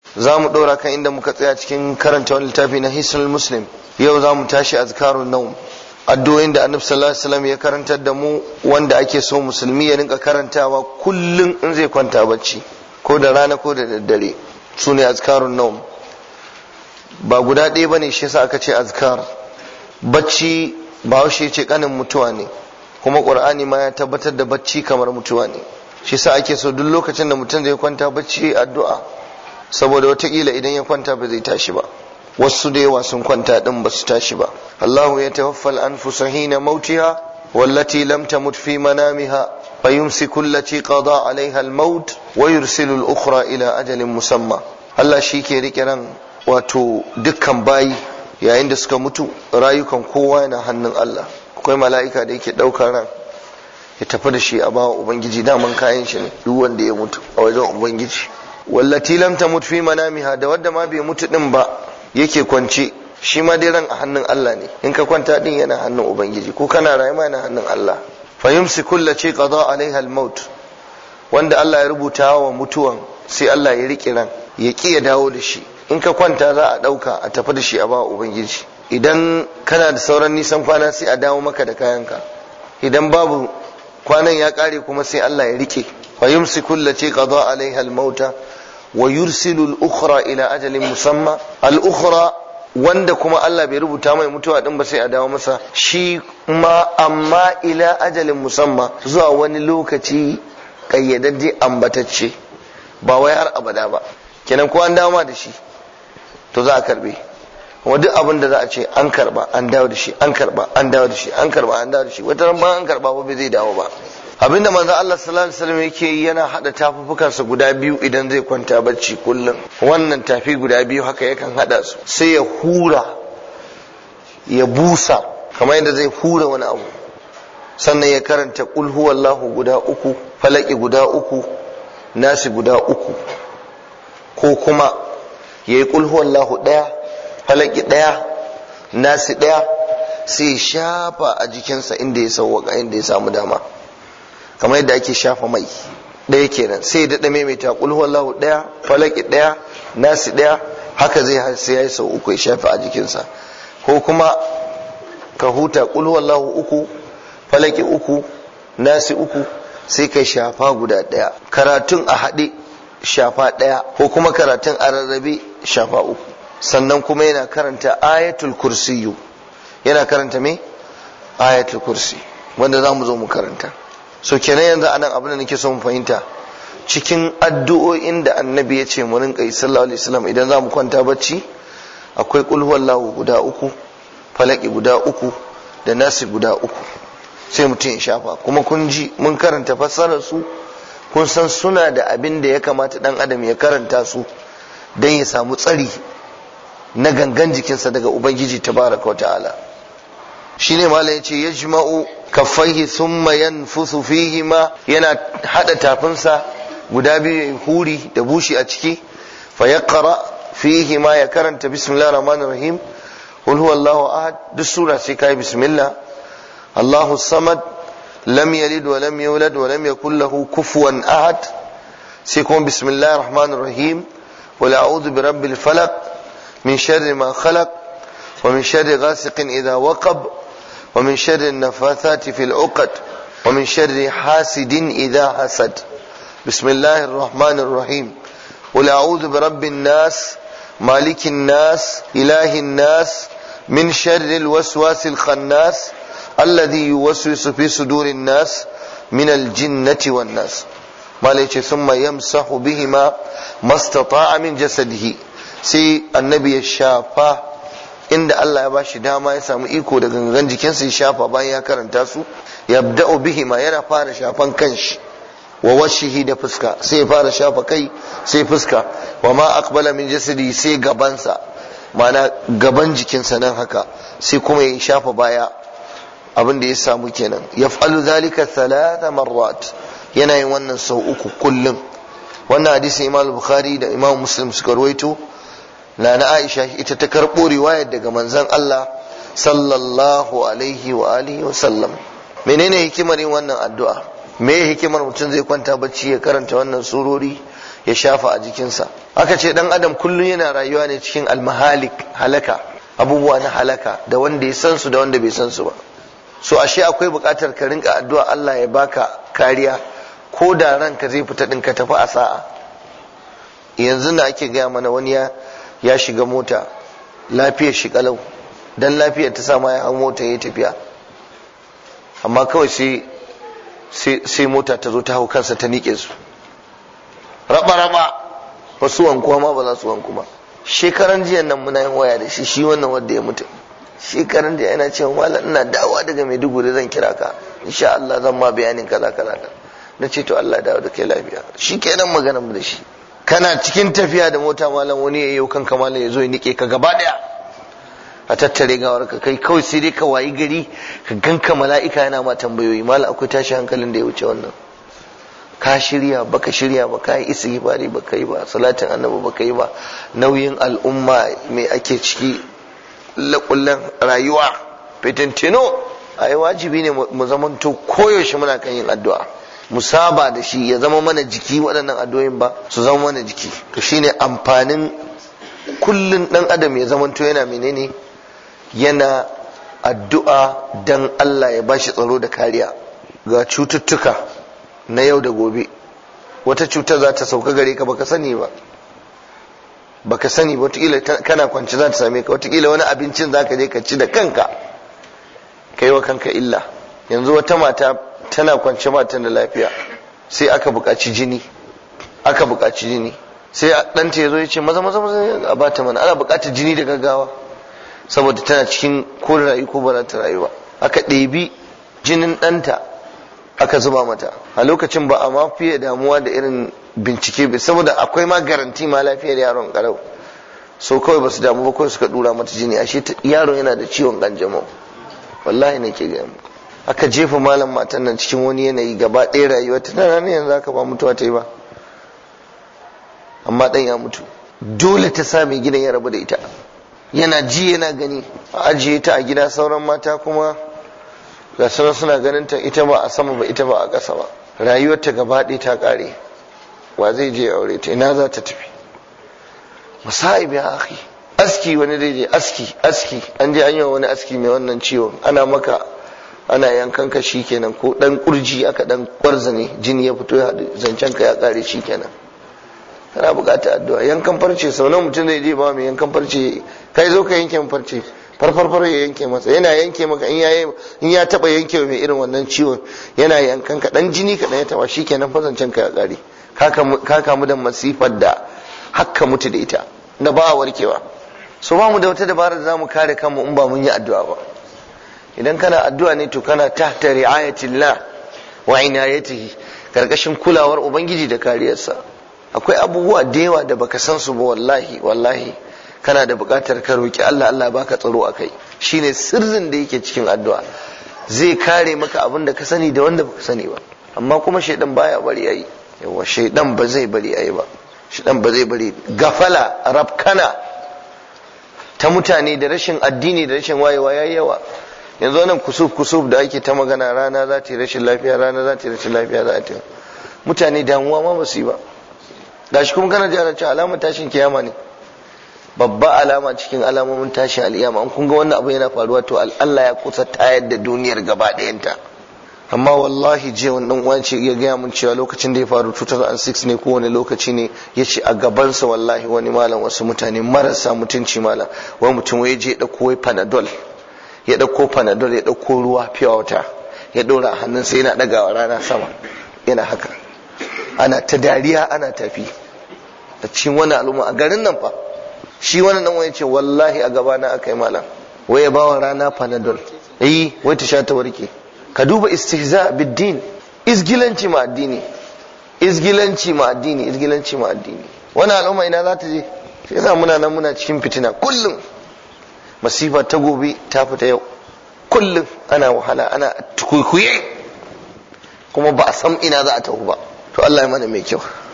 za mu ɗora kan inda muka tsaya cikin karanta wani littafi na Hisnul Muslim. Yau za mu tashi azkarun naum, addu'o'in da Annabi sallallahu alaihi wasallam ya karantar da mu, wanda ake so musulmi ya rinka karantawa kullum in zai kwanta bacci, ko da rana ko da daddare. Su ne azkarun naum. Ba guda ɗaya bane, shi yasa aka ce azkar. Bacci Bahaushe ce kanin mutuwa ne, kuma Qur'ani ma ya tabbatar da bacci kamar mutuwa ne. Shi yasa ake so duk lokacin da mutum zai kwanta bacci addu'a, saboda watakila idan ya kwanta ba zai tashi ba. Wasu da yawa sun kwanta din ba su tashi ba. Allahu ya tawaffal anfusa hina mautiha wallati lam tamut fi manamiha fayumsiku allati qada alaiha al-maut wa yursilu al-ukhra ila ajalin musamma. Allah shi ke rike ran wato dukkan bayi yayin da suka mutu. Rayukan kowa yana hannun Allah. Akwai mala'ika da yake daukar ran ya tafi da shi a bawa ubangiji, daman kayan shi ne duk wanda ya mutu a wajen ubangiji. Wallati lam tamut fi manamiha, da wadda ma bai mutu din ba yake kwance, shi ma dai ran a hannun Allah ne. In ka kwanta din yana hannun ubangiji, ko kana rayuwa yana hannun Allah. Fa yumsiku allati qada alaiha al-maut, wanda Allah ya rubuta wa mutuwan sai Allah ya rike ran, ya ki ya dawo da shi. In ka kwanta za a dauka a tafi da shi a bawa ubangiji. Idan kana da sauran nisan kwana sai a dawo maka da kayanka. Idan babu, kwanan ya kare kuma sai Allah ya rike. Fa yumsiku allati qada alaiha al-mauta wa yursilu al-ukhra ila ajalin musamma. Al-ukhra wanda kuma Allah bai rubuta mai mutuwa din ba sai a dawo masa shi ma, amma ila ajalin musamma, zuwa wani lokaci kayyadadde ambatacce, ba wai har abada ba. Kenan ko an dawo ma da shi to za a karbe. Kuma duk abin da za a ce an karba an dawo da shi, an karba an dawo da shi, an karba an dawo da shi, wata ran ba an karba ba zai dawo ba. Abinda manzo Allah sallallahu alaihi wasallam yake yi, yana hada tafufukansa guda biyu idan zai kwanta bacci kullum. Wannan tafi guda biyu haka yakan hada su, sai ya hura, ya busa kamar yadda zai hura wani abu. Sannan ya karanta qul huwallahu guda uku, falaki guda uku, nasi guda uku. Ko kuma yayi qul huwallahu daya, falaki daya, nasi daya, sai shafa a jikinsa inda ya sauwaka, inda ya samu dama, kamar yadda ake shafa mai. Ɗaya kenan. Sai daɗa maimaita qul huwallahu ɗaya, falaki ɗaya, nasi ɗaya, haka zai sai yayi sau uku ya shafa a jikinsa. Ko kuma ka huta qul huwallahu uku, falaki uku, nasi uku, sai kai shafa guda ɗaya. Karatun a haɗe shafa ɗaya, ko kuma karatun a rarrabe shafa uku. Sannan kuma yana karanta ayatul kursiyu. Yana karanta me? Ayatul kursi, wanda za mu zo mu karanta. So kenan yanzu anan abin da nake so mu fahimta, cikin addu'o'in da annabi ya ce mu rinka yi sallallahu alaihi wasallam idan za mu kwanta bacci, akwai qul huwallahu guda uku, falaki guda uku, da nasi guda uku, sai mutum ya shafa. Kuma kun ji mun karanta fassarar su, kun san suna da abin da ya kamata dan adam ya karanta su dan ya samu tsari na gangan jikinsa daga ubangiji tabaraka wa ta'ala. Shine malai yace yajma'u kaffaihi thumma yanfusu fihima, yana hada tafinsa guda biyu ya huri da bushi a ciki. Fa yaqra fihima, ya karanta bismillahir rahmanir rahim, qul huwallahu ahad, duk sura sai kai bismillah. Allahu samad, lam yalid wa lam yulad wa lam yakul lahu kufuwan ahad, sai kuma bismillahir rahmanir rahim, qul a'udhu birabbil falaq min sharri ma khalaq wa min sharri ghasiqin idha waqab wa min sharri an-naffathati fil 'uqad wa min sharri hasidin idha hasad. Bismillahir rahmanir rahim, qul a'udhu birabbin nas malikin nas ilahin nas min sharri al-waswasil khannas alladhi yuwaswisu fi sudurin nas min al-jinnati wan nas. Malai ce thumma yamsahu bihima mastata'a min jasadihi, sai annabi ya shafa inda Allah ya bashi dama, ya samu iko da gangan jikinsa, ya shafa bayan ya karanta su. Yabda'u bihima, yana fara shafan kanshi, wa washihi, da fuska, sai ya fara shafa kai sai fuska. Wa ma aqbala min jasadi, sai gabansa, ma'ana gaban jikinsa nan haka, sai kuma ya shafa baya, abin da ya samu kenan. Yaf'alu dhalika 3 marrat, yana yin wannan sau uku kullum. Wannan hadisi Imam Bukhari da Imam Muslim suka rawaito. Nana Aisha ita ta karbo riwayar daga manzon Allah sallallahu alaihi wa alihi wa sallam. Menene hikimar yin wannan addu'a? Me hikimar mutum zai kwanta bacci ya karanta wannan surori ya shafa a jikinsa? aka ce dan adam kullum yana rayuwa ne cikin almahalik, halaka, abubuwa na halaka, da wanda ya san su da wanda bai san su ba. So ashe akwai buƙatar ka rinka addu'a Allah ya baka kariya, ko da ranka zai fita din ka tafi a sa'a. Yanzu da ake gaya mana wani ya shiga mota, lafiyar shi kalau, dan lafiyar ta sama ya hau mota ya tafiya, amma kawai sai mota ta zo ta hau kansa ta nike su raba wasu wankuwa ma ba za su wanku ba. Shekaran jiya nan muna yin waya da shi wannan wanda ya mutu, shekaran jiya yana cewa malam ina dawowa daga Maiduguri zan kira ka insha Allah zan ma bayanin kaza na ce to Allah dawo da kai lafiya. Shi kenan maganar mu da shi. Kana cikin tafiya da mota malam wani ya yi kanka malam ya zo ya nike ka gaba daya, a tattare gawar ka kai kawai sai dai ka wayi gari ka ganka mala'ika yana ma tambayoyi. Malam akwai tashi hankalin da ya wuce wannan? Ka shirya baka shirya ba, ka yi istighfari baka yi ba, salatin annabi baka yi ba, nauyin al'umma mai ake ciki, lakullan rayuwa, fitintino. Ai wajibi ne mu zamanto koyaushe muna kan yin addu'a, mu saba da shi ya zama mana jiki, waɗannan addu'o'in ba su zama mana jiki. To shine amfanin kullun dan adam ya zamanto yana menene, yana addu'a dan Allah ya bashi tsaro da kariya ga cututtuka na yau da gobe. Wata cutar za ta sauka gare ka baka sani ba wataƙila kana kwanci za ta same ka, wataƙila wani abincin za ka je ka ci da kanka ka yi wa kanka illa. Yanzu wata mata tana kwance matan da lafiya, sai aka buƙaci jini sai ɗanta ya zo ya ce maza a bata mana, ana buƙatar jini da gaggawa saboda tana cikin ko rayu ko ba za ta rayu ba. Aka ɗebi jinin ɗanta aka zuba mata. A lokacin ba a ma fiye damuwa da irin bincike ba, saboda akwai ma garanti ma lafiyar yaron karau, so kawai ba su damu ba, kawai suka dura mata jini, ashe yaron yana da ciwon kanjamau. Wallahi nake ga mu, aka jefa malam matan nan cikin wani yanayi, gaba ɗaya rayuwa ta nan yanzu aka ba mutuwa ta yi ba, amma ɗan ya mutu. Dole ta sa mai gidan ya rabu da ita, yana ji yana gani, a ajiye ta a gida, sauran mata kuma ga suna ganin ta, ita ba a sama ba ita ba a ƙasa ba, rayuwar ta gaba ɗaya ta ƙare. Wa zai je aure ta? Ina za ta tafi? Musa'ib ya akhi. Aski, wani zai je aski an je an yi wani aski mai wannan ciwon, ana yankan ka shikenan, ko dan kurji aka dan kwarza ne, jini ya fito ya haɗu, zancen ka ya ƙare shikenan. Kana buƙatar addu'a. Yankan farce, sau nan mutum zai je ba mai yankan farce, kai zo ka yanke farce, farfar ya yanke masa, yana yanke maka, in ya taba yanke mai irin wannan ciwon, yana yankan ka dan jini ka dan ya taba, shikenan fa zancen ka ya ƙare. Ka kamu da masifar da hakka mutu da ita, da ba a warkewa. So ba mu da wata dabara da zamu kare kanmu in ba mun yi addu'a ba. Idan kana addu'a ne to kana tahta ri'ayatillah wa inayatihi, karkashin kulawar ubangiji da kariyarsa. Akwai abubuwa da yawa da baka san su ba, wallahi kana da buƙatar ka roki Allah baka tsaro akai. Shine sirrin da yake cikin addu'a, zai kare maka abin da ka sani da wanda baka sani ba. Amma kuma shaidan baya bari yayi, yawa shaidan ba zai bari yayi ba, shaidan ba zai bari. Gafala, rabkana ta mutane da rashin addini da rashin wayewa yayi yawa. Yanzu wannan kusuf da ake ta magana, rana za ta yi rashin lafiya, za ta mutane damuwa ma ba su yi ba. Gashi kuma kana jira cewa alamar tashin kiyama ne, babba alama cikin alamomin tashin al'iyama. An kun ga wannan abu yana faruwa, to Allah ya kusa tayar da duniyar gaba ɗayanta. Amma wallahi je wannan uwan ce ya gaya mun cewa lokacin da ya faru 2006 ne ko wani lokaci ne, ya ce a gabansa wallahi wani malam, wasu mutane marasa mutunci malam, wani mutum ya je ɗauko panadol, ya ɗauko ruwa fiye wata, ya ɗora a hannunsa yana ɗagawa rana sama, yana haka, ana ta dariya ana tafi da cikin wani al'umma a garin nan fa. Shi wannan dan wani ce wallahi a gabana aka yi malam, wai ya bawa rana panadol, wai ta sha ta warke. Ka duba istihza biddin, izgilanci ma addini. Wannan al'umma ina za ta je? Sai yasa muna cikin fitina kullum. Masifa ta gobe ta fita yau, kullum ana wahala, ana tukuikuye, kuma ba a san ina za a tafi ba. To Allah ya mana mai kyau.